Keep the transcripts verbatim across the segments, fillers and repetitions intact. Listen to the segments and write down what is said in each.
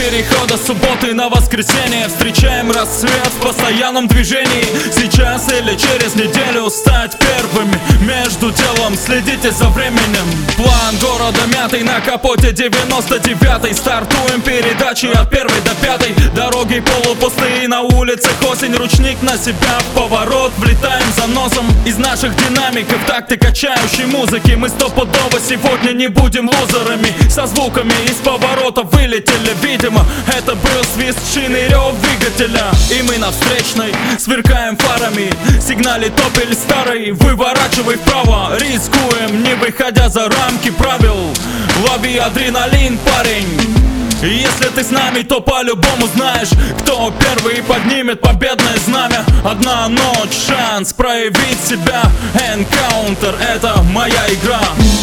перехода с субботы на воскресенье. Встречаем рассвет в постоянном движении. Сейчас или через неделю стать первыми. Между делом следите за временем. План города мятый, на капоте девяносто девятый. Стартуем передачи от первой до пятой. Дороги полупустые, на улицах осень. Ручник на себя, в поворот влетаем за носом. Из наших динамиков такты качающей музыки. Мы стопудово сегодня не будем лузерами. Со звуками из поворота вылетели, видимо. Это был свист шин и рев двигателя. И мы на встречной сверкаем фарами. Сигналит Opel старый, выворачивай вправо. Рискуем, не выходя за рамки правил. Лови адреналин, парень. И если ты с нами, то по-любому знаешь, кто первый поднимет победное знамя. Одна ночь, шанс проявить себя. Encounter — это моя игра.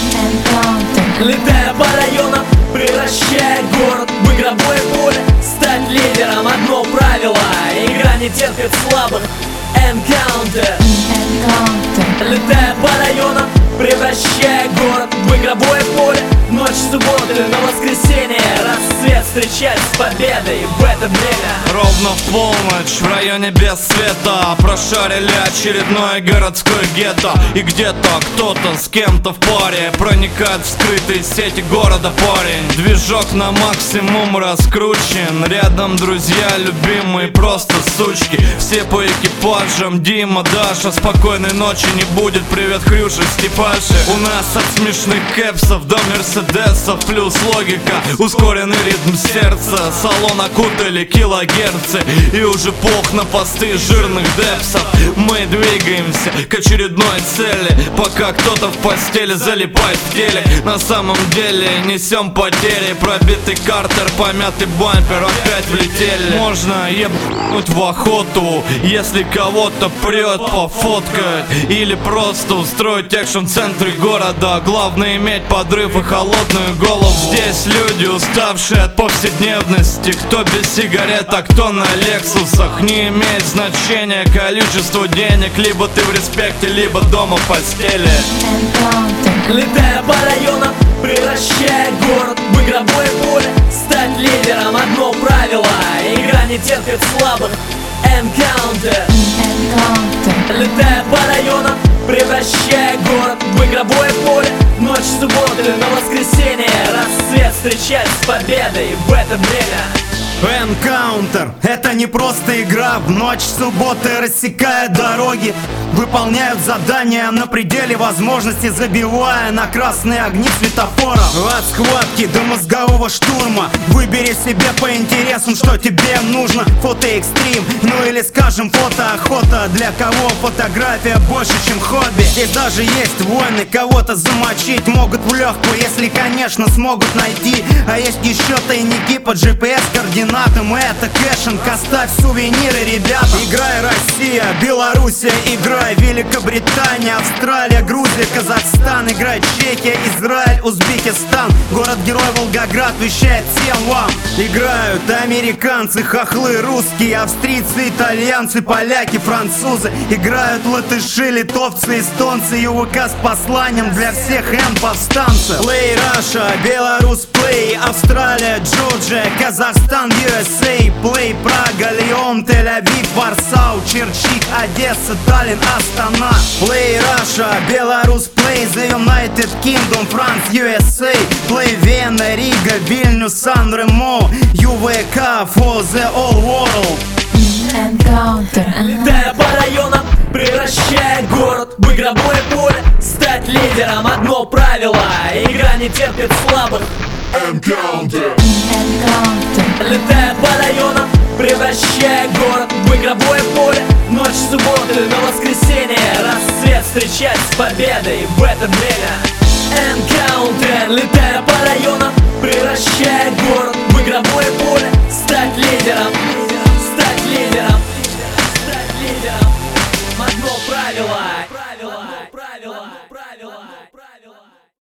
Encounter. Летая по районам, превращая город в игровое поле. Стать лидером — одно правило. Игра не терпит слабых. Encounter. Encounter. Летая по районам, превращая город в игровое поле. Ночь субботы на воскресенье, рассвет встречать с победой в это время. Ровно в полночь в районе без света прошарили очередное городское гетто. И где-то кто-то с кем-то в паре проникает в скрытые сети города парень. Движок на максимум раскручен. Рядом друзья, любимые, просто сучки. Все по экипажам, Дима, Даша. Спокойной ночи не будет, привет, Хрюша, Степаши. У нас от смешных кэпсов до мерседесов плюс логика, ускоренный ритм сердца. Салон окутали килогерцы, и уже пох на посты жирных депсов. Мы двигаемся к очередной цели, пока кто-то в постели залипает в телек. На самом деле несем потери, пробитый картер, помятый бампер, опять влетели. Можно ебнуть в охоту, если кого-то прет, пофоткать. Или просто устроить экшн в центре города. Главное иметь подрыв и холодную голову. Здесь люди, уставшие от повседневности. Кто без сигарет, а кто на лексусах. Не имеет значения количество денег. Либо ты в респекте, либо дома в постели. Летая по районам, превращая город в игровое поле. Стать лидером — одно правило. Игра не терпит слабых. Encounter. Encounter. Летая по районам, превращая город в игровое поле. Ночь субботы на воскресенье, рассвет встречать с победой в это время. Encounter — это не просто игра. В ночь субботы рассекая дороги, выполняют задания на пределе возможностей, забивая на красные огни светофоров. От схватки до мозгового штурма выбери себе по интересам, что тебе нужно. Фотоэкстрим, ну или скажем фотоохота. Для кого фотография больше, чем хобби. Здесь даже есть войны, кого-то замочить могут в легкую, если, конечно, смогут найти. А есть еще тайники по джи пи эс-координатам. Это кэшинг, оставь сувениры, ребята. Играй Россия, Белоруссия, играй Великобритания, Австралия, Грузия, Казахстан. Играй Чехия, Израиль, Узбекистан. Город-герой Волгоград вещает всем вам. Играют американцы, хохлы, русские, австрийцы, итальянцы, поляки, французы. Играют латыши, литовцы, эстонцы. ЮВК с посланием для всех Н-повстанцев. Play Russia, Беларусь, Play, Австралия, Джорджия, Казахстан, ю эс эй. Play Прага, Лион, Тель-Авив, Варсау, Черчик, Одесса, Таллин, Астана. Play Russia, Беларусь, Play the United Kingdom, France, ю эс эй. Play Вена, Рига, Вильнюс, Сан-Ремо, ю ви кей for the all world. Encounter. Летая по районам, превращая город в игровое поле. Стать лидером — одно правило. Игра не терпит слабых. Encounter. Encounter. Летая по районам, превращая город в игровое поле. Ночь субботы на воскресенье, рассвет встречать с победой в это время. Encounter. Летая